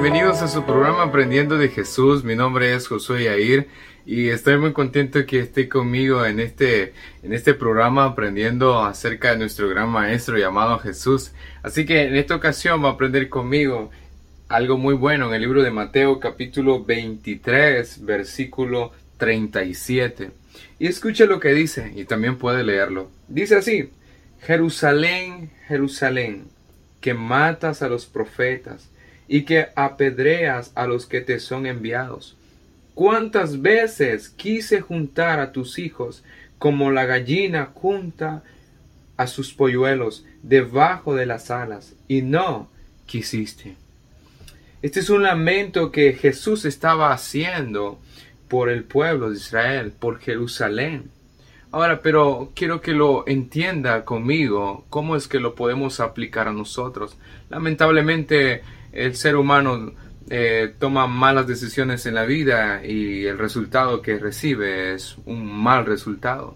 bienvenidos a su programa Aprendiendo de Jesús. Mi nombre es Josué Yair y estoy muy contento que esté conmigo en este programa aprendiendo acerca de nuestro gran maestro llamado Jesús. Así que en esta ocasión va a aprender conmigo algo muy bueno en el libro de Mateo capítulo 23 versículo 37. Y escuche lo que dice y también puede leerlo. Dice así: Jerusalén, Jerusalén, que matas a los profetas y que apedreas a los que te son enviados. ¿Cuántas veces quise juntar a tus hijos como la gallina junta a sus polluelos debajo de las alas, y no quisiste? Este es un lamento que Jesús estaba haciendo por el pueblo de Israel, por Jerusalén. Ahora, pero quiero que lo entienda conmigo, cómo es que lo podemos aplicar a nosotros. Lamentablemente, el ser humano toma malas decisiones en la vida y el resultado que recibe es un mal resultado.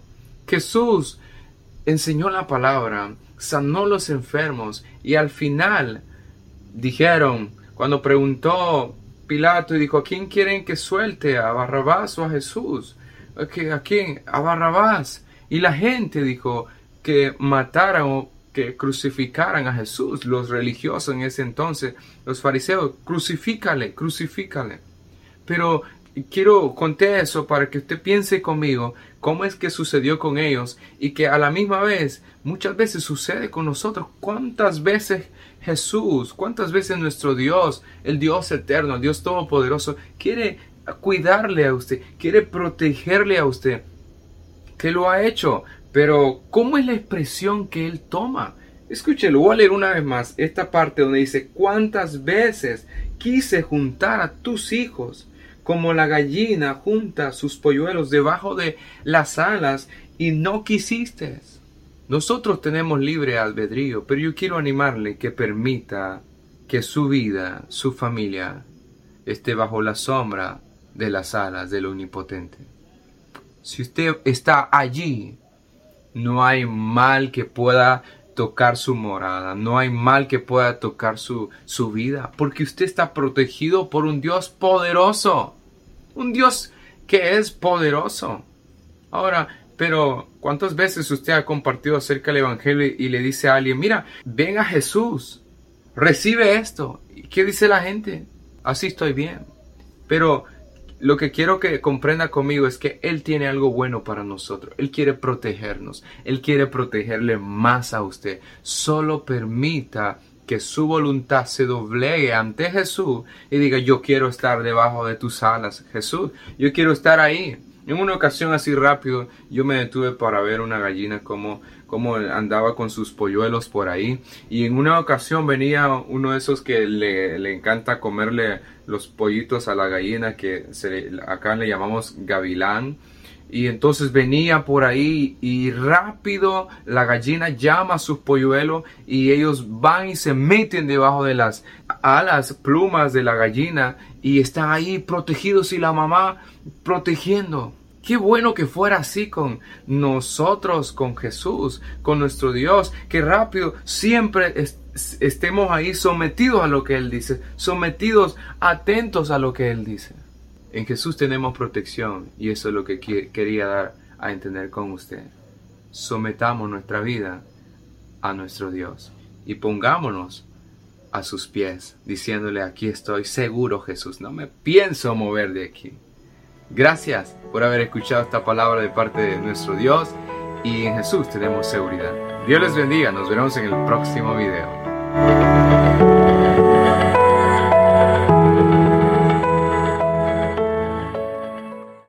Jesús enseñó la palabra, sanó los enfermos y al final dijeron, cuando preguntó Pilato y dijo: ¿a quién quieren que suelte? ¿A Barrabás o a Jesús? ¿A quién? A Barrabás. Y la gente dijo que mataran o que crucificaran a Jesús. Los religiosos en ese entonces, los fariseos: crucifícale, crucifícale. Pero quiero contar eso para que usted piense conmigo cómo es que sucedió con ellos y que a la misma vez muchas veces sucede con nosotros. ¿Cuántas veces Jesús, cuántas veces nuestro Dios, el Dios eterno, el Dios todopoderoso, quiere cuidarle a usted, quiere protegerle a usted, que lo ha hecho? Pero ¿cómo es la expresión que Él toma? Escúchelo, voy a leer una vez más esta parte donde dice: ¿cuántas veces quise juntar a tus hijos como la gallina junta sus polluelos debajo de las alas y no quisiste? Nosotros tenemos libre albedrío, pero yo quiero animarle que permita que su vida, su familia, esté bajo la sombra de las alas del Omnipotente. Si usted está allí, no hay mal que pueda tocar su morada, no hay mal que pueda tocar su vida, porque usted está protegido por un Dios poderoso, un Dios que es poderoso. Ahora, pero ¿cuántas veces usted ha compartido acerca del Evangelio y le dice a alguien: mira, ven a Jesús, recibe esto? ¿Y qué dice la gente? Así estoy bien. Pero lo que quiero que comprenda conmigo es que Él tiene algo bueno para nosotros. Él quiere protegernos. Él quiere protegerle más a usted. Solo permita que su voluntad se doblegue ante Jesús y diga: yo quiero estar debajo de tus alas, Jesús. Yo quiero estar ahí. En una ocasión, así rápido, yo me detuve para ver una gallina cómo andaba con sus polluelos por ahí. Y en una ocasión venía uno de esos que le encanta comerle los pollitos a la gallina, que acá le llamamos gavilán. Y entonces venía por ahí y rápido la gallina llama a sus polluelos y ellos van y se meten debajo de las alas, plumas de la gallina, y están ahí protegidos y la mamá protegiendo. Qué bueno que fuera así con nosotros, con Jesús, con nuestro Dios, que rápido siempre estemos ahí sometidos a lo que Él dice, sometidos, atentos a lo que Él dice. En Jesús tenemos protección y eso es lo que quería dar a entender con usted. Sometamos nuestra vida a nuestro Dios y pongámonos a sus pies, diciéndole: aquí estoy seguro, Jesús, no me pienso mover de aquí. Gracias por haber escuchado esta palabra de parte de nuestro Dios, y en Jesús tenemos seguridad. Dios les bendiga, nos veremos en el próximo video.